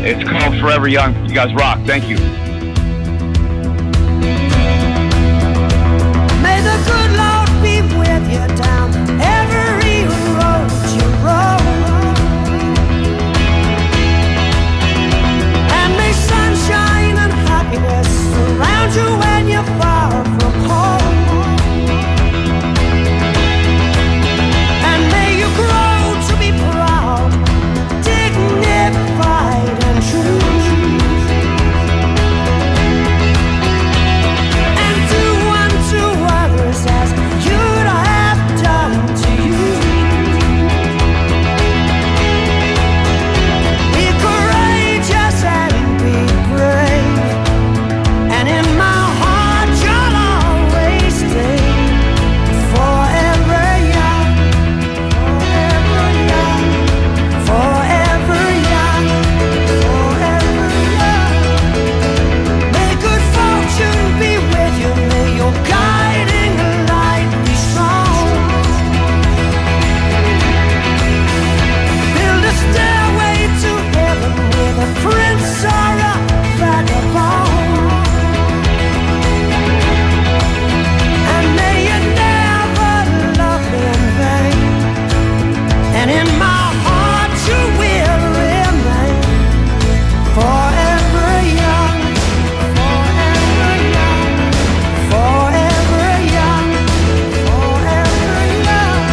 It's called Forever Young. You guys rock. Thank you. May the good Lord be with you down every road you roll. And may sunshine and happiness surround you when you're far from home. And may you grow to be proud, dignified and true. And do unto others as you'd have done to you. Be courageous and be brave. And in my heart you'll always stay. Forever young, forever young, forever young, forever young. May good fortune be with you, may your guiding light be strong. Build a stairway to heaven with a prince or a vagabond. And may you never love in vain. And in my heart you will remain. Forever young, forever young, forever young, forever young,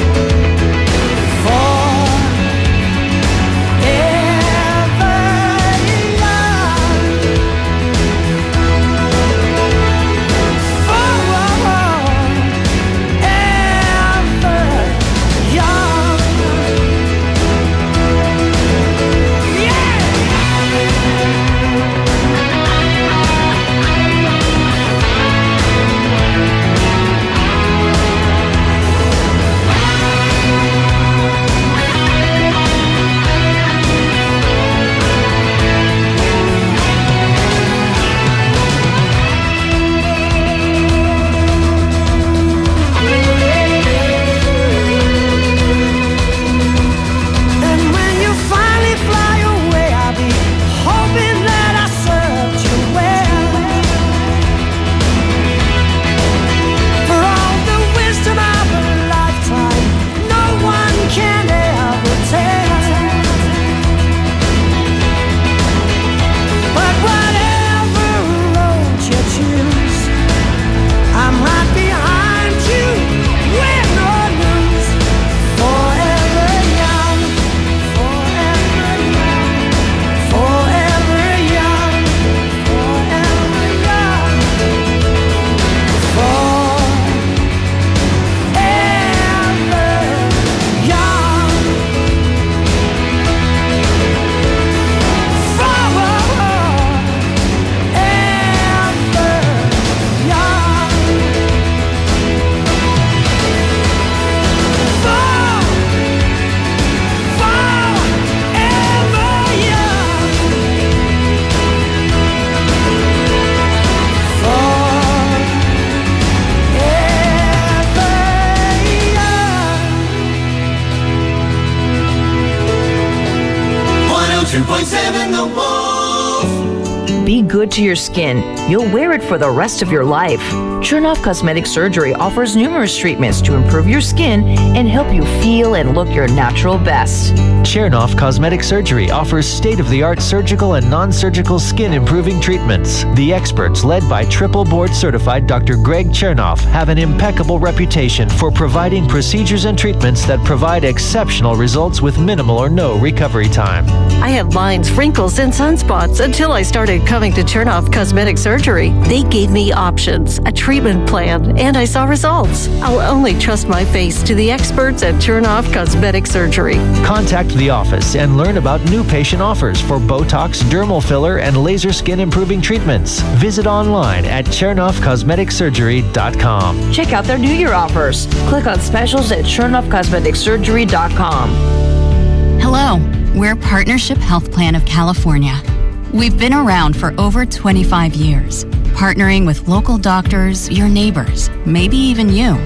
and when you finally fly away, I'll be hoping that I served you well. For all the wisdom of a lifetime, no one can ever tell. But whatever road you choose, I'm right behind you, win or lose. Forever young, forever young, forever young, forever young, forever young, The Wolf. Be good to your skin. You'll wear it for the rest of your life. Chernoff Cosmetic Surgery offers numerous treatments to improve your skin and help you feel and look your natural best. Chernoff Cosmetic Surgery offers state-of-the-art surgical and non-surgical skin improving treatments. The experts, led by triple board certified Dr. Greg Chernoff, have an impeccable reputation for providing procedures and treatments that provide exceptional results with minimal or no recovery time. I had lines, wrinkles, and sunspots until I started coming to Chernoff Cosmetic Surgery. They gave me options, a treatment plan, and I saw results. I'll only trust my face to the experts at Chernoff Cosmetic Surgery. Contact the office and learn about new patient offers for Botox, dermal filler, and laser skin improving treatments. Visit online at ChernoffCosmeticSurgery.com. Check out their New Year offers. Click on specials at ChernoffCosmeticSurgery.com. Hello, we're Partnership Health Plan of California. We've been around for over 25 years, partnering with local doctors, your neighbors, maybe even you.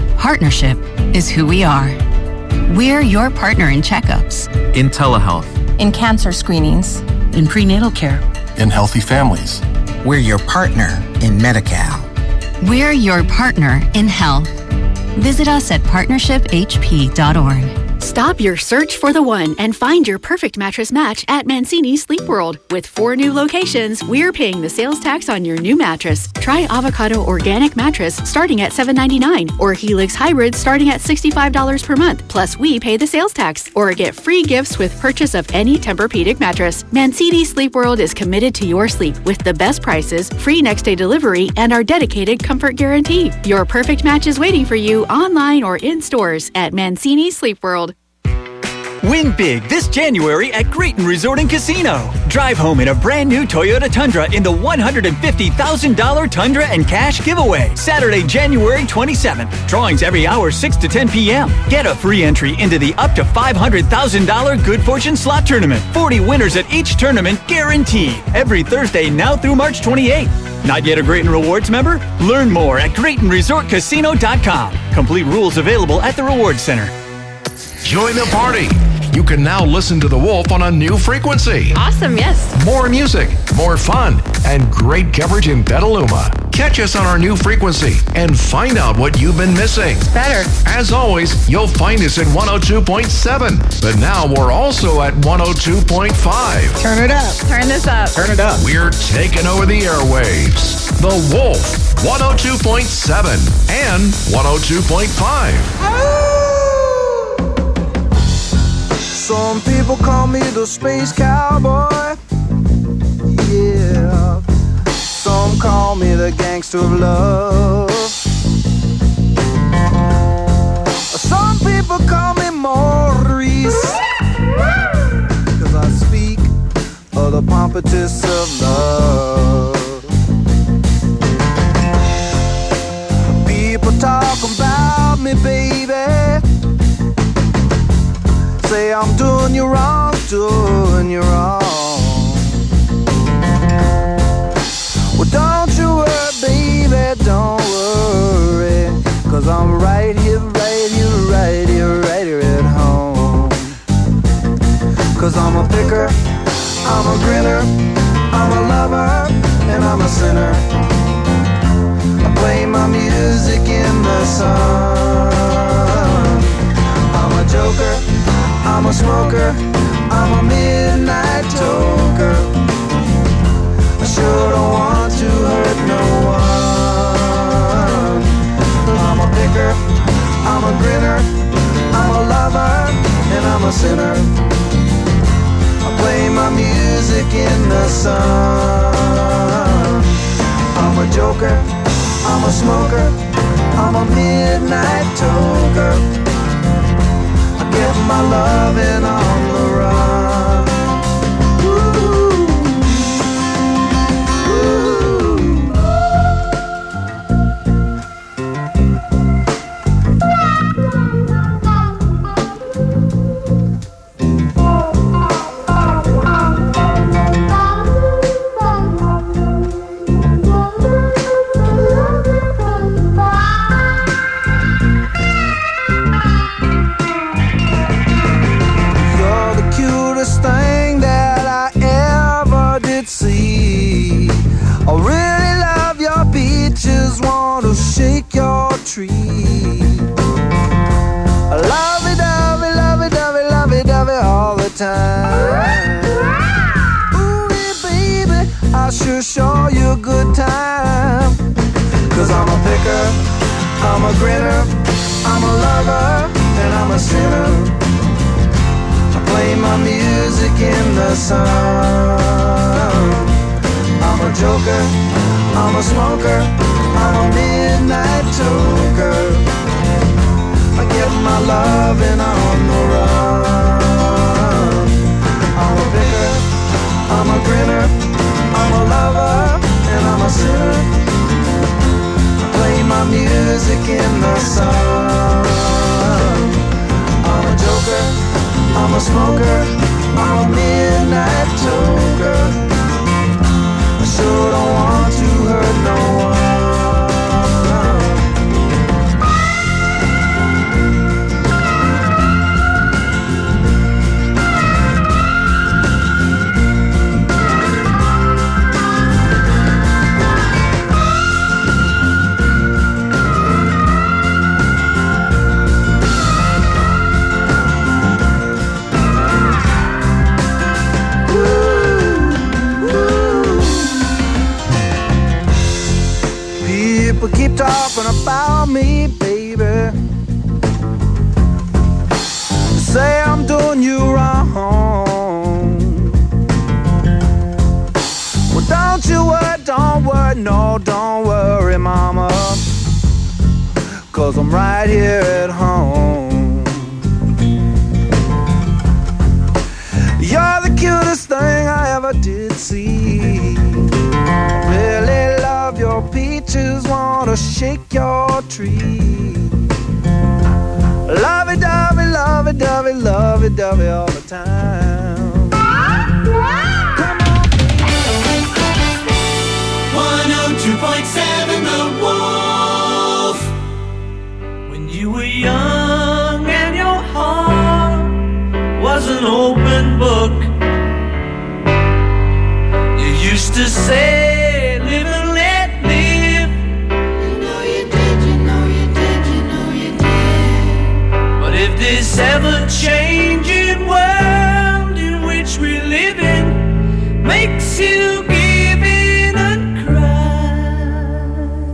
Partnership is who we are. We're your partner in checkups, in telehealth, in cancer screenings, in prenatal care, in healthy families. We're your partner in Medi-Cal. We're your partner in health. Visit us at partnershiphp.org. Stop your search for the one and find your perfect mattress match at Mancini Sleep World. With 4 new locations, we're paying the sales tax on your new mattress. Try Avocado Organic Mattress starting at $7.99 or Helix Hybrid starting at $65 per month. Plus, we pay the sales tax or get free gifts with purchase of any Tempur-Pedic mattress. Mancini Sleep World is committed to your sleep with the best prices, free next-day delivery, and our dedicated comfort guarantee. Your perfect match is waiting for you online or in stores at Mancini Sleep World. Win big this January at Grayton Resort and Casino. Drive home in a brand new Toyota Tundra in the $150,000 Tundra and Cash giveaway. Saturday, January 27th. Drawings every hour 6 to 10 p.m. Get a free entry into the up to $500,000 Good Fortune Slot Tournament. 40 winners at each tournament guaranteed. Every Thursday now through March 28th. Not yet a Grayton Rewards member? Learn more at GraytonResortCasino.com. Complete rules available at the Rewards Center. Join the party. You can now listen to The Wolf on a new frequency. Awesome, yes. More music, more fun, and great coverage in Petaluma. Catch us on our new frequency and find out what you've been missing. It's better. As always, you'll find us at 102.7. But now we're also at 102.5. Turn it up. Turn this up. Turn it up. We're taking over the airwaves. The Wolf, 102.7 and 102.5. Some people call me the space cowboy. Yeah. Some call me the gangster of love. Some people call me Maurice, 'cause I speak of the pompatus of love. People talk about me, baby. Say I'm doing you wrong, doing you wrong. Well, don't you worry, baby, don't worry, 'cause I'm right here, right here, right here, right here at home. 'Cause I'm a picker, I'm a grinner, I'm a lover, and I'm a sinner. I play my music in the sun. I'm a joker, I'm a smoker, I'm a midnight toker. I sure don't want to hurt no one. I'm a picker, I'm a grinner, I'm a lover, and I'm a sinner. I play my music in the sun. I'm a joker, I'm a smoker, I'm a midnight toker. Get my loving on the run. Time. Ooh, baby, I sure show you a good time. 'Cause I'm a picker, I'm a grinner, I'm a lover, and I'm a sinner. I play my music in the sun. I'm a joker, I'm a smoker, I'm a midnight toker. I get my loving on the run. I'm a picker, I'm a grinner, I'm a lover, and I'm a sinner. I play my music in the sun. I'm a joker, I'm a smoker, I'm a midnight toker. I sure don't want to hurt no one. talking about me, baby. Say I'm doing you wrong. Well, don't you worry, don't worry, no, don't worry, mama, 'cause I'm right here at home. You're the cutest thing I ever did see. Really love your peaches, wanna shake your tree. Lovey-dovey, lovey-dovey, lovey-dovey all the time. Come on, baby. 102.7 The Wolf. When you were young and your heart was an open book, you used to say, live and let live. You know you did, you know you did, you know you did. But if this ever-changing world in which we live in makes you give in and cry,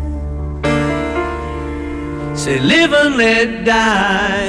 say live and let die.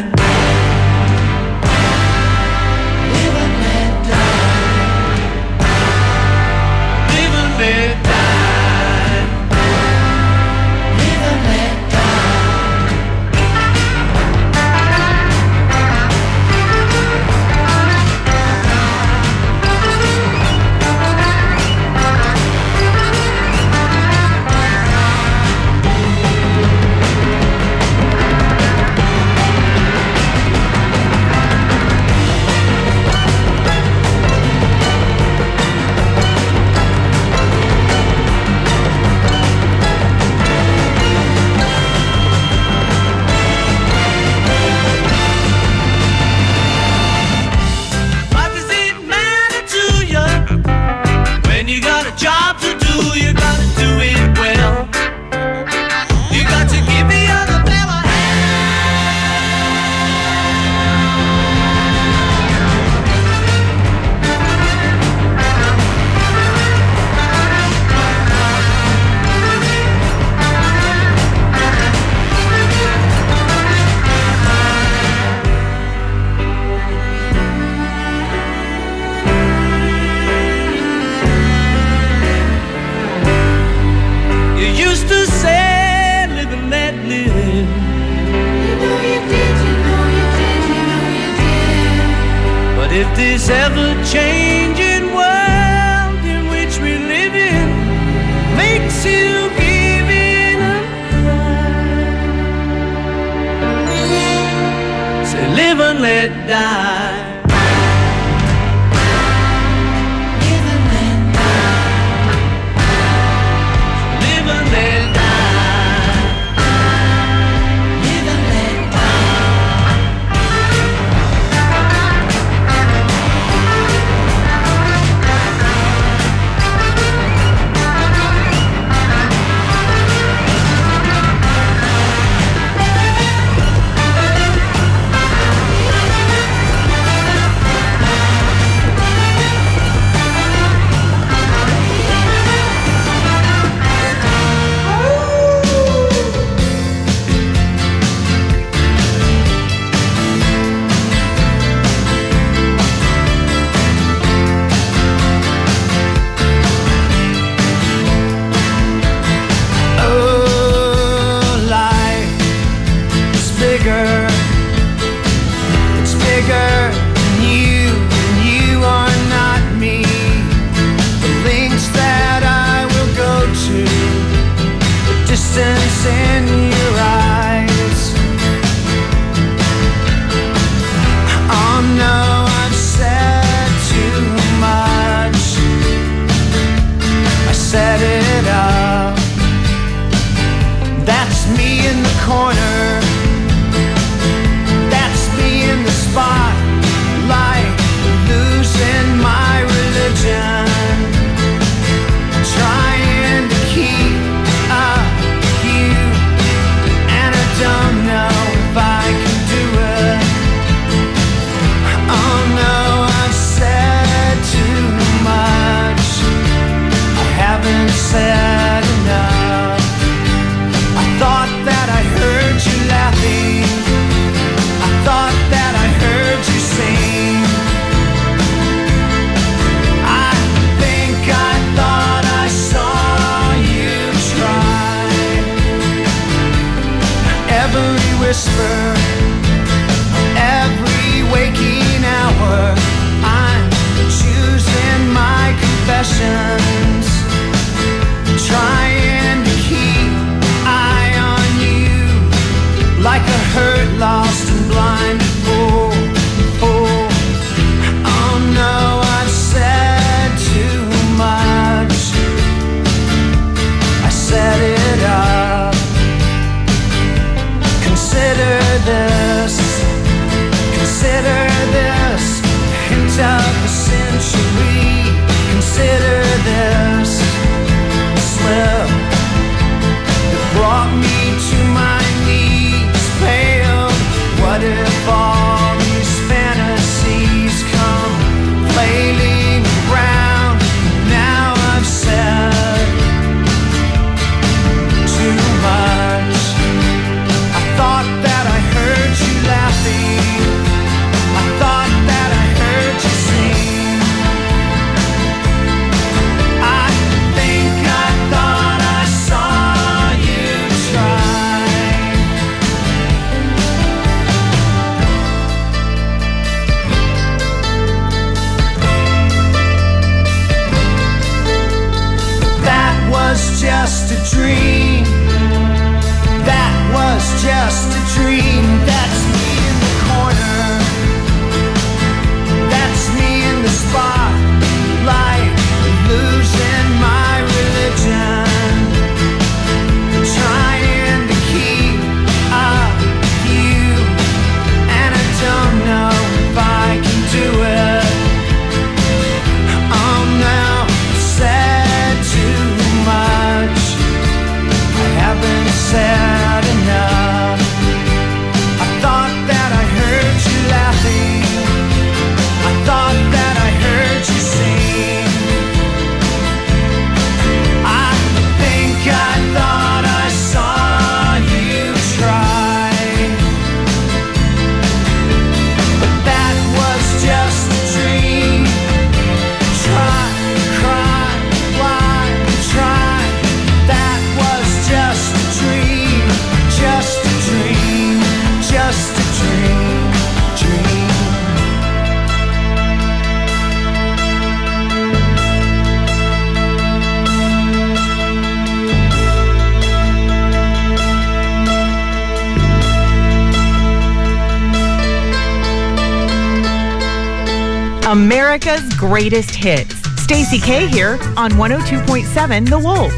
America's greatest hits. Stacey K here on 102.7 The Wolf.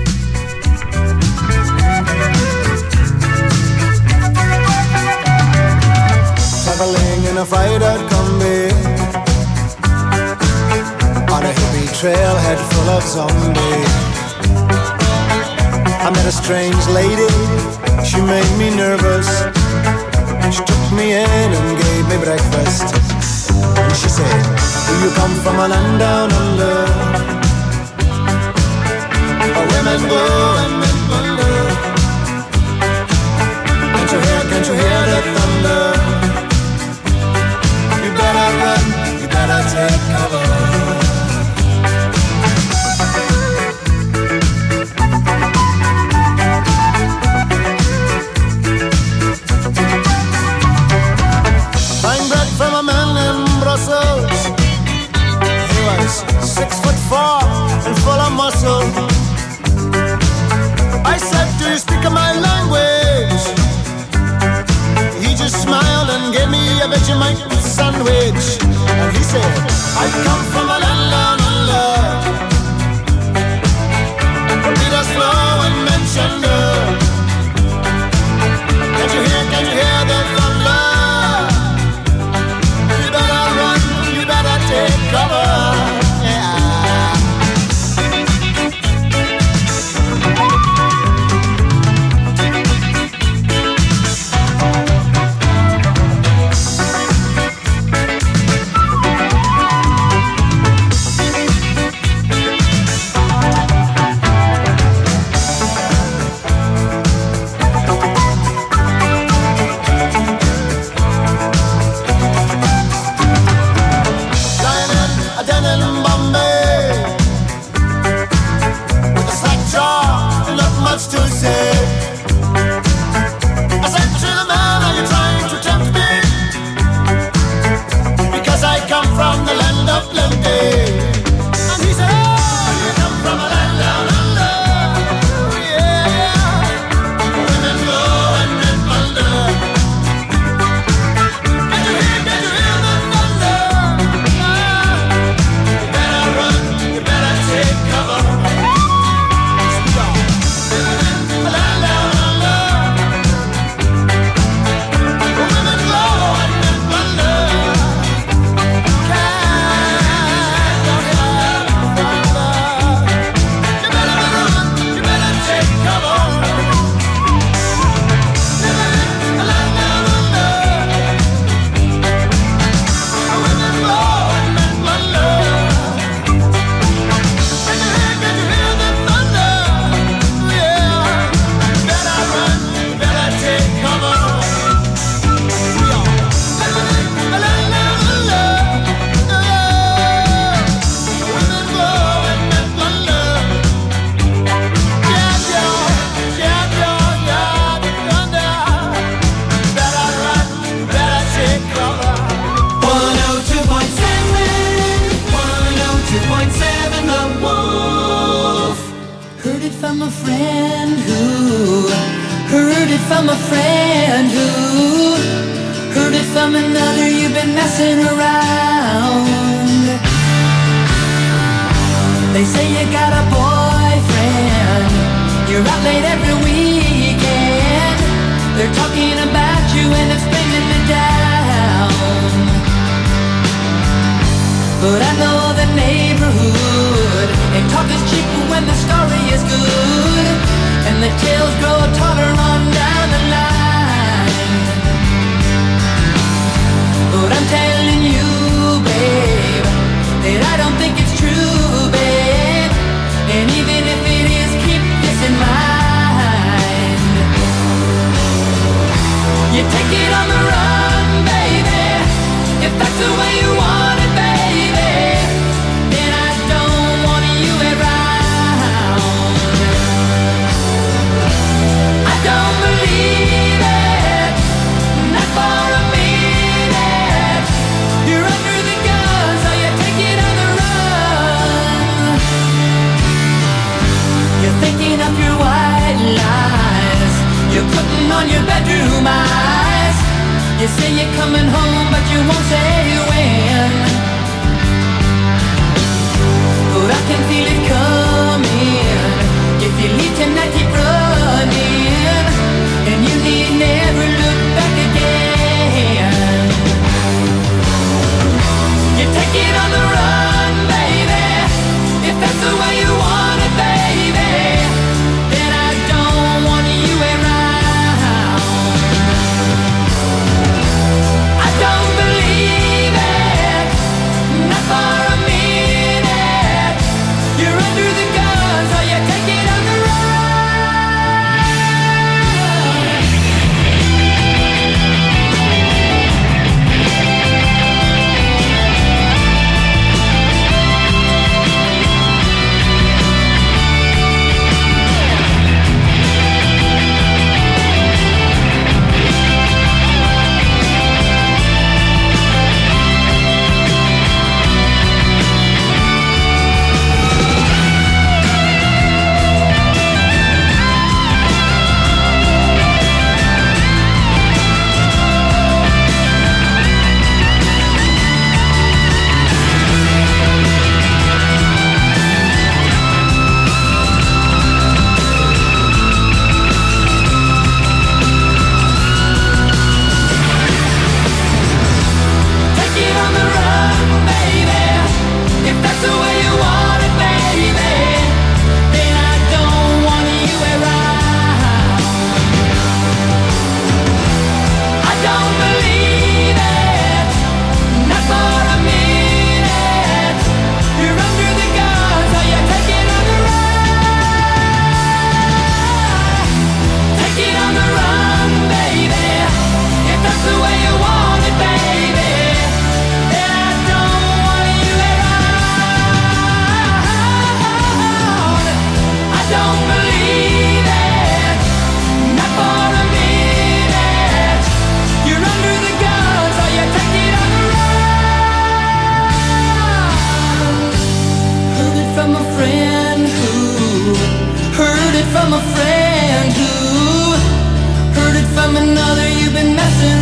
Traveling in a fried-out Kombi on a hippie trailhead full of zombies. I met a strange lady, she made me nervous. She took me in and gave me breakfast. And she said, do you come from a land down under, where women go and men wonder? Can't you hear the thunder? You better run, you better take cover. From a man in Brussels. He was 6'4" and full of muscle. I said, do you speak my language? He just smiled and gave me a Vegemite sandwich. And he said, I come from a land down under, where Peter's flow and Manchester. Can you hear the thunder? Take cover, yeah. from a friend who heard it from another. You've been messing around. They say you got a boyfriend, you're out late every weekend. They're talking about you and it's bringing me down. But I know the neighborhood, and talk is cheap when the story is good, and the tales grow taller on down the line. But I'm telling you, babe, that I don't think it's true, babe. And even if it is, keep this in mind. You take it on the run, baby, if that's the way you want it, baby. Then I don't feel it coming. If you leave tonight, keep running, and you need never look back again. You take it on the run, baby. If that's the way you want it, baby, then I don't want you around. I don't believe it, not for a minute. You're under the gun, so you take it on the run. From a friend who heard it from another. You've been messing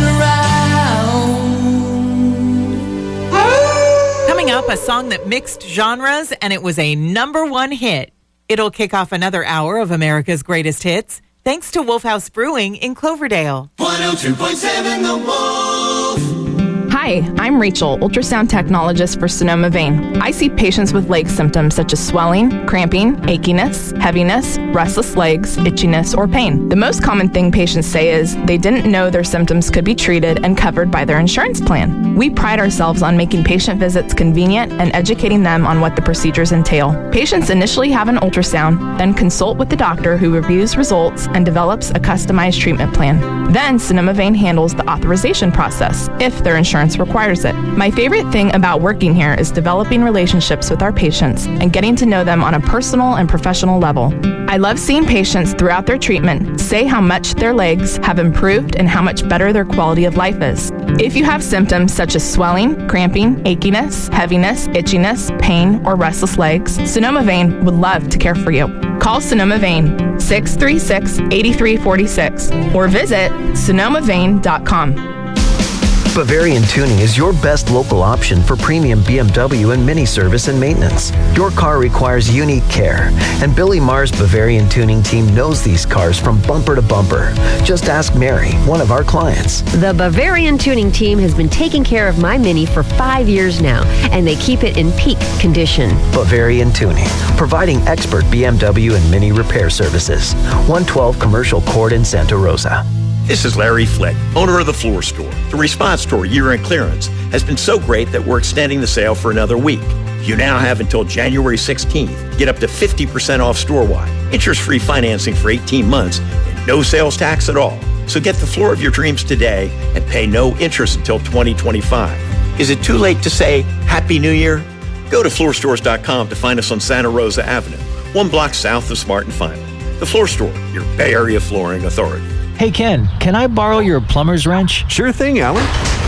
around. Coming up, a song that mixed genres, and it was a #1 hit. It'll kick off another hour of America's Greatest Hits, thanks to Wolfhouse Brewing in Cloverdale. 102.7 The Wolf. Hi, I'm Rachel, ultrasound technologist for Sonoma Vein. I see patients with leg symptoms such as swelling, cramping, achiness, heaviness, restless legs, itchiness, or pain. The most common thing patients say is they didn't know their symptoms could be treated and covered by their insurance plan. We pride ourselves on making patient visits convenient and educating them on what the procedures entail. Patients initially have an ultrasound, then consult with the doctor who reviews results and develops a customized treatment plan. Then Sonoma Vein handles the authorization process, if their insurance requires it. My favorite thing about working here is developing relationships with our patients and getting to know them on a personal and professional level. I love seeing patients throughout their treatment say how much their legs have improved and how much better their quality of life is. If you have symptoms such as swelling, cramping, achiness, heaviness, itchiness, pain, or restless legs, Sonoma Vein would love to care for you. Call Sonoma Vein 636-8346 or visit sonomavein.com. Bavarian Tuning is your best local option for premium BMW and Mini service and maintenance. Your car requires unique care, and Billy Marr's Bavarian Tuning team knows these cars from bumper to bumper. Just ask Mary, one of our clients. The Bavarian Tuning team has been taking care of my Mini for 5 years now, and they keep it in peak condition. Bavarian Tuning, providing expert BMW and Mini repair services. 112 Commercial Court in Santa Rosa. This is Larry Flick, owner of The Floor Store. The response to our year-end clearance has been so great that we're extending the sale for another week. You now have until January 16th. Get up to 50% off store-wide. Interest-free financing for 18 months and no sales tax at all. So get the floor of your dreams today and pay no interest until 2025. Is it too late to say Happy New Year? Go to floorstores.com to find us on Santa Rosa Avenue, 1 block south of Smart and Final. The Floor Store, your Bay Area flooring authority. Hey, Ken, can I borrow your plumber's wrench? Sure thing, Alan.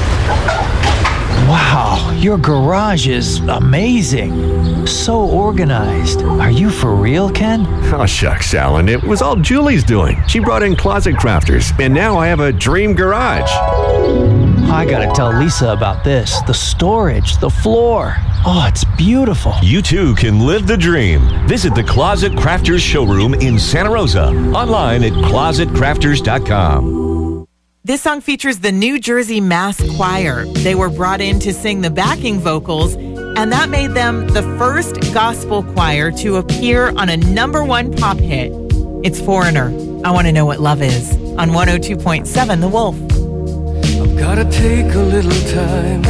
Wow, your garage is amazing. So organized. Are you for real, Ken? Oh, shucks, Alan. It was all Julie's doing. She brought in closet crafters, and now I have a dream garage. I gotta tell Lisa about this. The storage, the floor. Oh, it's beautiful. You too can live the dream. Visit the Closet Crafters showroom in Santa Rosa. Online at closetcrafters.com. This song features the New Jersey Mass Choir. They were brought in to sing the backing vocals, and that made them the first gospel choir to appear on a #1 pop hit. It's Foreigner. I Want to Know What Love Is on 102.7 The Wolf. I've gotta take a little time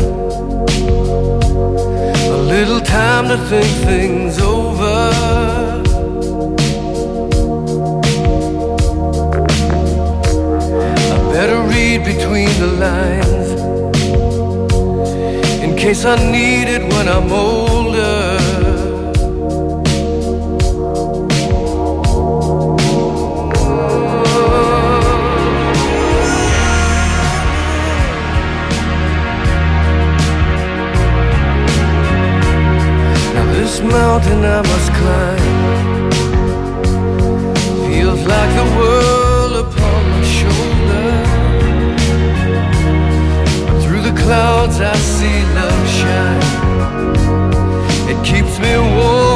to think things over. I better read between the lines in case I need it when I'm older. This mountain I must climb feels like the world upon my shoulder. But through the clouds I see love shine. It keeps me warm.